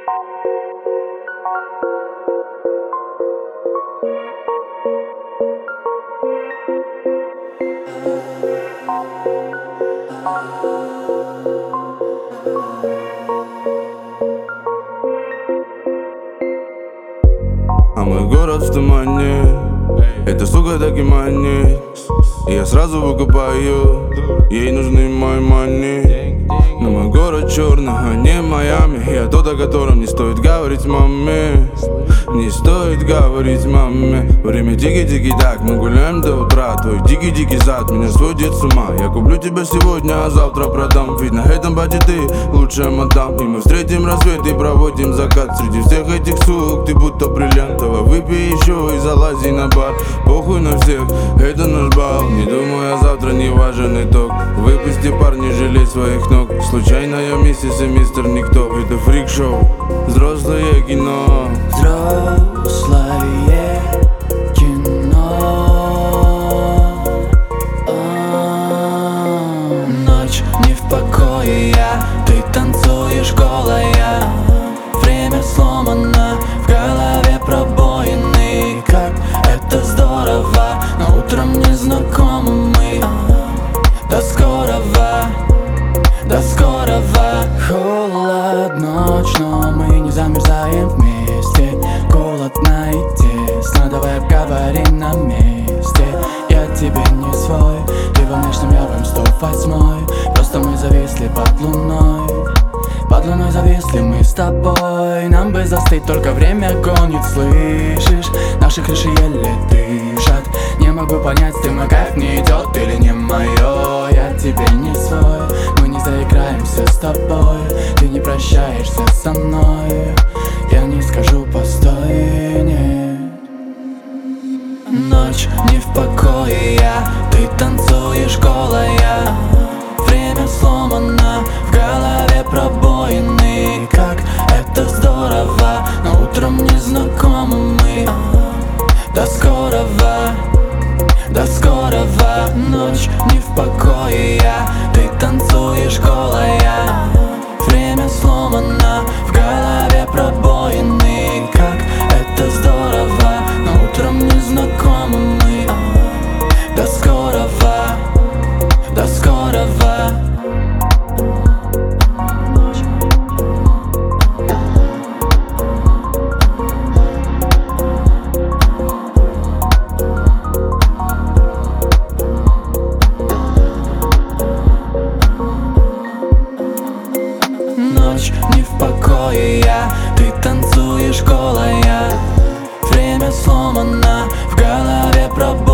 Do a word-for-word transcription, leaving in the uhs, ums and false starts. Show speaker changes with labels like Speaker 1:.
Speaker 1: А мой город в тумане, эта сука так и манит. И я сразу выкупаю, ей нужны мои мани. Но мой город черный, а не Майами. Я тот, о котором не стоит говорить маме. Не стоит говорить маме. Время тики-тики так, мы гуляем до утра. Твой дикий-дикий зад меня сводит с ума. Я куплю тебя сегодня, а завтра продам. Ведь на этом бате ты лучшая мадам. И мы встретим рассвет и проводим закат. Среди всех этих сук ты будто бриллиантовая. Выпей еще и залази на бар. Похуй на всех, это наш бал. Не думаю, а завтра не важен итог. Выпусти, парни, жалей своих ног. Случайная миссис и мистер Никто. Это фрик-шоу, взрослое кино.
Speaker 2: Взрослое кино. А-а-а. Ночь не в покое, я, ты танцуешь голая. Время сломано, в голове пробоины. Как это здорово, но утром не знакомы мы. До скорого, до скорого. Холод, ночь, но мы не замерзаем вместе. Голодно и тесно, давай обговорим на месте. Я тебе не свой, ты во внешнем, я в сто восьмой. Просто мы зависли под луной. Под луной зависли мы с тобой. Нам бы застыть, только время гонит, слышишь? Наши крыши еле дышат. Не могу понять, ты мой кайф не идет или не мое. Я тебе не свой, мы не заиграемся с тобой. Ты не прощаешься со мной, я не скажу постой, нет. Ночь не в покое, я, ты танцуешь голая. Время сломано, в голове пробоины. Как это здорово, но утром не знакомы мы. До скорого, до скорого. Ночь не в покое, я, ты танцуешь голая. Время сломано, в голове пробоины. Как это здорово, но утром не знакомы мы. До скорого, до скорого. Ночь не в покое, я, ты танцуешь голая. Время сломано, в голове пробоины.